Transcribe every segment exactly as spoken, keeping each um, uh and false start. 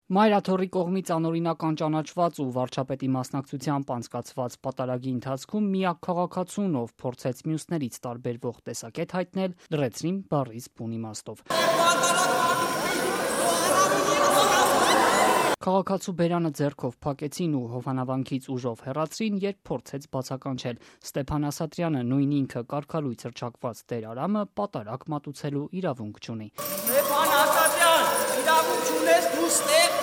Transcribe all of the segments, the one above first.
Մայրաթորի կողմից անօրինական ճանաչված ու վարչապետի մասնակցությամբ անցկացված պատարագի ընթացքում միակ քաղաքացուն, ով փորձեց մյուսներից տարբերվող տեսակետ հայտնել, լռեցրին բառից բուն իմաստով։ Քաղաքացու բերանը ձեռքով փակեցին ու հովանավանքից ուժով հեռացրին, երբ փորձեց բացականչել։ Ստեփան Ասատրյանը, նույն ինքը կարգալույց հռչակված Տեր Արամը, պատարագ մատուցելու իրավունք չունի։ Ստեփան Ասատրյան, իրավունք չունես դու ստեղ։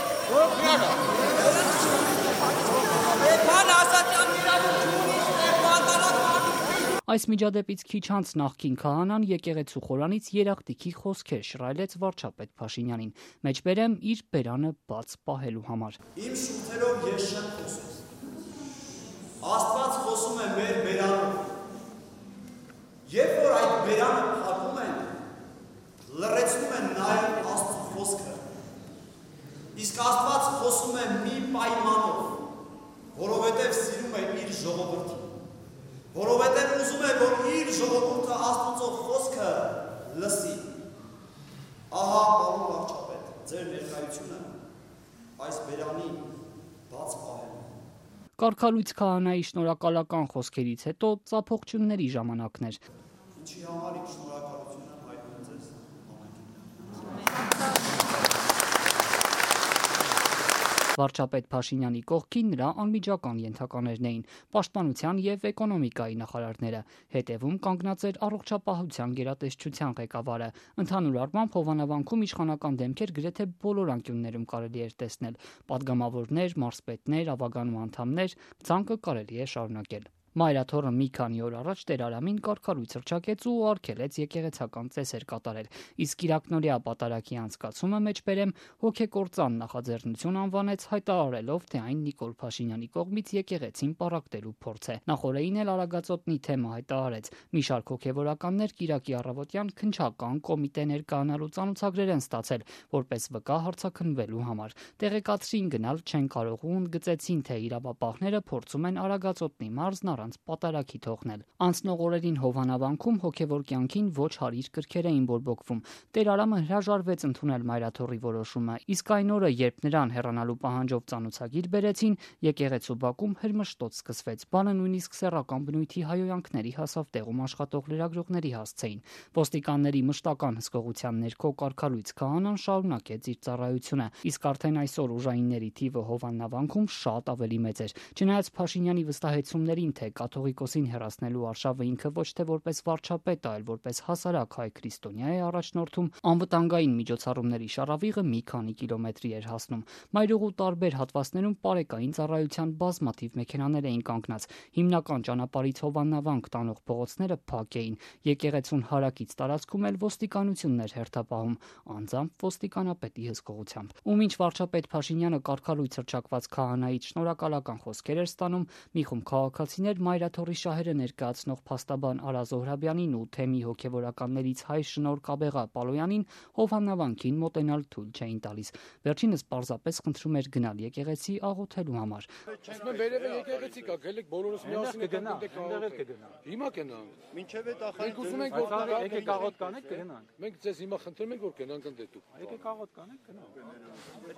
Ստեփան Ասատրյան, իրավունք չունի ստեղ պատարագ։ Այս միջադեպից քիչ անց նախկին քահանան եկեղեցու խորանից երախտիկի խոսքեր շռայլեց վարչապետ Փաշինյանին, մեջբերեմ իր բերանը բաց պահելու համար։ Իմ շուրթերով ես չեմ խոսում։ Աստված խոսում է մեր բերանով։ Երբ որ այդ բերանը փակում են, լռեցնում են նաև Աստծո խոսքը։ Իսկ Աստված խոսում է մի պայմանով, որովհետև սիրում է իր ժողովրդին։ Որովհետև ուզում է, որ իր ժողովուրդը Աստծո խոսքը լսի։ Ահա, պարոն վարչապետ, ձեր ներկայությունը այս բերանի բաց պահելու։ Կարգալույց քահանայի շնորհակալական խոսքերից հետո ծափողջունների ժամանակն էր։ Ինչի համար իմ շնորհակալությունը հայտնում ձեզ ամենին։ Վարչապետ Փաշինյանի կողքին նրա անմիջական ենթականերն էին պաշտպանության եւ էկոնոմիկայի նախարարները, հետևում կանգնած էր առողջապահության գերատեսչության ղեկավարը։ Ընդհանուր առմամբ հովանավանքում իշխանական դեմքեր գրեթե բոլոր անկյուններում կարելի էր տեսնել՝ պատգամավորներ, մարզպետներ, ավագանու անդամներ, ցանկը կարելի է շարունակել։ Մայրաթորը մի քանի օր առաջ Տեր Արամին կարգալույց հռչակեց ու արգելեց եկեղեցական ծեսեր կատարել, իսկ Կիրակնօրյա պատարագի անցկացումը մեջբերեմ հոգեկործան նախաձեռնություն անվանեց, հայտարարելով, թե այն Նիկոլ Փաշինյանի կողմից եկեղեցին պառակտելու փորձ է։ Նախորդին էլ Արագածոտնի թեմը հայտարարեց։ Մի շարք հոգևորականներ Կիրակի առավոտյան քննչական կոմիտեներ կանալու ծանոթագրեր են ստացել, որպես վկա հարցաքննվելու համար։ Տեղեկացրին գնալ չեն կարող ու ընդգծեցին, թե իրավապահները փորձում են Արագածոտնի մարզն առանց պատարագի թողնել։ Անցնող օրերին հովանավանքում հոգևոր կյանքին ոչ հարիր կրքեր էին բորբոքվում։ Տեր Արամը հրաժարվեց ընդունել Մայրաթորի որոշումը, իսկ այն օրը, երբ նրան հեռանալու պահանջով ծանոթագիր բերեցին, եկեղեցու բակում հրմշտոց սկսվեց։ Բանը նույնիսկ սեռական բնույթի հայոյանքների հասավ տեղում աշխատող լրագրողների հասցեին։ Ոստիկանների մշտական հսկողության ներքո կարգալույց քահանան շարունակեց իր ծառայությունը, իսկ արդեն այսօր ուժայինների թիվը հովանավանքում շատ ավելի մեծ էր։ Չնայած Փաշինյանի վստահեցումներին, թե կաթողիկոսին հեռացնելու արշավը ինքը ոչ թե որպես վարչապետ, այլ որպես հասարակ հայ քրիստոնյա է առաջնորդում, անվտանգային միջոցառումների շարավիղը մի քանի կիլոմետրի էր հասնում։ Մայրուղու տարբեր հատվածներում պարեկային ծառայության բազմաթիվ մեքենաներ էին կանգնած։ Հիմնական ճանապարհից հովանավանք տանող փողոցները փակ էին։ Եկեղեցուն հարակից տարածքում էլ ոստիկանություններ հերթապահում, անձամբ ոստիկանապետի հսկողությամբ։ Ու մինչ վարչապետ Փաշինյանը կարգալույց հռչակված քահանայից շնորհակալական խոսքեր էր ստանում, մի խումբ քաղաքացիներ Մայրաթորի շահերը ներկայացնող փաստաբան Արա Զոհրաբյանին ու թեմի հոգևորականներից հայ շնոր Կաբեղա Պալոյանին հովանավանքին մոտենալ թույլ չէին տալիս։ Վերջինս պարզապես խնդրում էր գնալ եկեղեցի աղոթելու համար։ Ասում վերևը եկեղեցի կա, գելեք բոլորս միասին կգնանք։ Հիմա կգնանք։ Մինչև այդ ախր մենք ուզում ենք որ եկեք աղոթ կանեք կգնանք։ Մենք ձեզ հիմա խնդրում ենք որ գնանք ընդ դուք։ Եկեք աղոթ կանեք գնանք։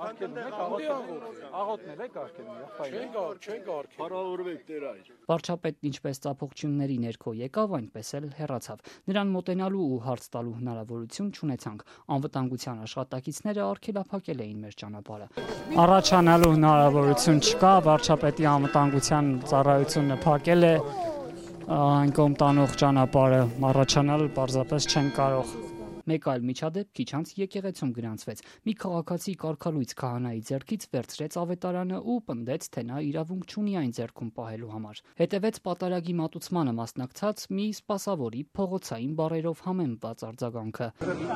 Աղոթնել եք արգելում, եղբայր։ Չենք ար, չենք արգել։ Փառավորվեք Տեր այր։ Վարչապետն ինչպես ծափողջունների ներքո եկավ, այնպես էլ հեռացավ։ Նրան մոտենալու ու հարց տալու հնարավորություն չունեցանք։ Անվտանգության աշխատակիցները արգելափակել էին մեր ճանապարհը։ Առաջանալու հնարավորություն չկա, վարչապետի անվտանգության ծառայությունը փակել է այն կողմ տանող ճանապարհը, առաջանալ պարզապես չեն կարող։ Մեկ այլ միջադեպ քիչ անց եկեղեցում գրանցվեց։ Մի քաղաքացի կարգալույց քահանայի ձեռքից վերցրեց ավետարանը ու պնդեց, թե նա իրավունք չունի այն ձեռքում պահելու համար։ Հետևեց պատարագի մատուցմանը մասնակցած մի սպասավորի փողոցային բառերով համեմված արձագանքը։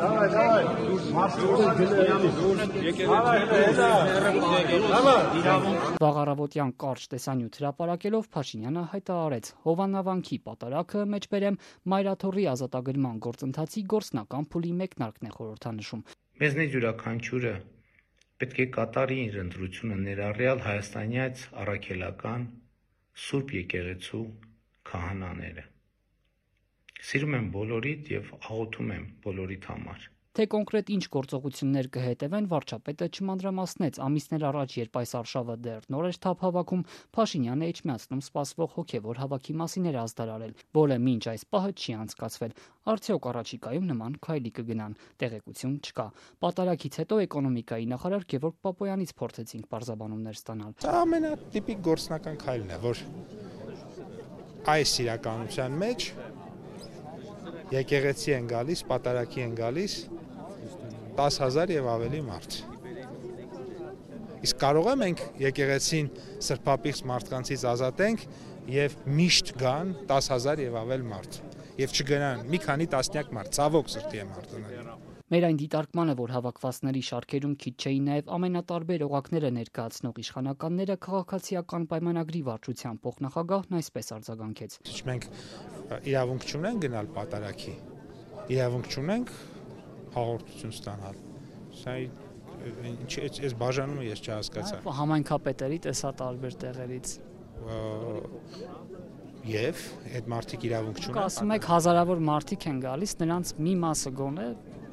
Վաղ առավոտյան կարճ տեսանյութ հրապարակելով Փաշինյանը հայտարարեց հովանավանքի պատարագը մեջբերեմ Մայրաթորի ազատագրման գործընթացի գործնական փուլի մեկնարկն է խորհրդանշում։ Մեզնից յուրաքանչյուրը պետք է կատարի իր ընտրությունը ներառյալ հայաստանյաց առաքելական Սուրբ եկեղեցու քահանաները։ Սիրում եմ բոլորիդ եւ աղոթում եմ բոլորիդ համար։ Թե կոնկրետ ինչ գործողություններ կհետևեն, վարչապետը չմանրամասնեց։ Ամիսներ առաջ, երբ այս արշավը դեռ նոր էր թափ հավաքում, Փաշինյանը Էջմիածնում սպասվող հոգևոր հավաքի մասին էր ազդարարել, որը մինչ այս պահը չի անցկացվել։ Արդյոք առաջիկայում նման քայլի կգնան, տեղեկություն չկա։ Պատարագից հետո էկոնոմիկայի նախարար Գևորգ Պապոյանից փորձեցինք բարձաբանումներ ստանալ։ Դա ամենատիպիկ գործնական քայլն է, որ այս իրականության մեջ եկեղեցի են գալիս, պատարագի են գալիս տասը հազար եւ ավելի մարդ։ Իսկ կարող է մենք եկեղեցին սրբապիղծ մարդկանցից ազատենք եւ միշտ գան տասը հազար եւ ավել մարդ։ Եվ չգնան մի քանի տասնյակ մարդ, ցավոք սրտի եմ արտանել։ Մեր այն դիտարկմանը, որ հավաքվածների շարքերում քիչ չէին նաև ամենատարբեր օղակները ներկայացնող իշխանականները, քաղաքացիական պայմանագրի վարչության փոխնախագահն այսպես արձագանքեց։ Մենք իրավունք չունենք գնալ պատարագի, իրավունք չունենք հաղորդություն ստանալ։ Սա ինչ այս բաժանումը ես չհասկացա։ Համայնքապետերի տեսա տարբեր տեղերից։ Եվ այդ մարդիկ իրավունք չունեն։ Ասում եք հազարավոր մարդիկ են գալիս, նրանց մի մասը գոնե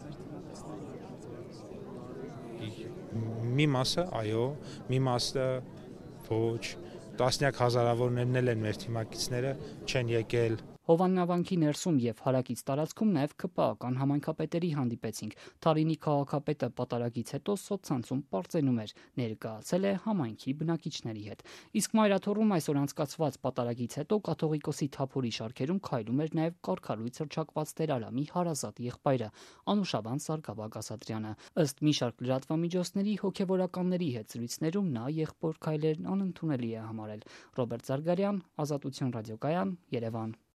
մի մասը, այո, մի մասը ոչ, տասնյակ հազարավորներն են մեր թիմակիցները չեն եկել։ Հովաննավանքի ներսում եւ հարակից տարածքում նաեւ ԿՊԱ-ական համայնքապետերի հանդիպեցինք։ Թարինի քաղաքապետը պատարագից հետո սոցցանցում պարծենում էր, ներկայացել է համայնքի բնակիչների հետ։ Իսկ Մայրաթոռում այսօր անցկացված պատարագից հետո կաթողիկոսի թափորի շարքերում քայլում էր նաեւ կարգառույց հռչակված Տեր-Արամի հարազատ եղբայրը Անուշաբան Սարգսակ Ասատրյանը։ Ըստ մի շարք լրատվամիջոցների հոգեվորականների հետ զրույցներում նա եղբոր քայլերն անընդունելի է համարել։ Ռոբերտ Զարգարյան, Ազատություն ռադիոկայան, Երևան։